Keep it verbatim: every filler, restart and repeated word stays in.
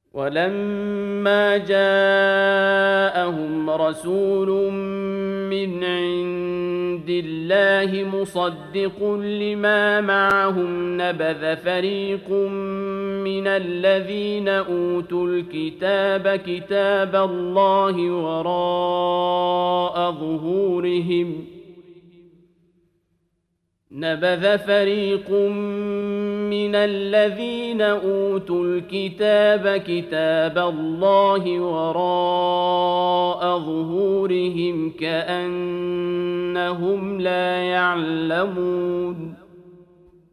ولما جاءهم رسول من عند الله مصدق لما معهم نبذ فريق من الذين أوتوا الكتاب كتاب الله وراء ظهورهم نبذ فريق من الذين أوتوا الكتاب كتاب الله وراء ظهورهم كأنهم لا يعلمون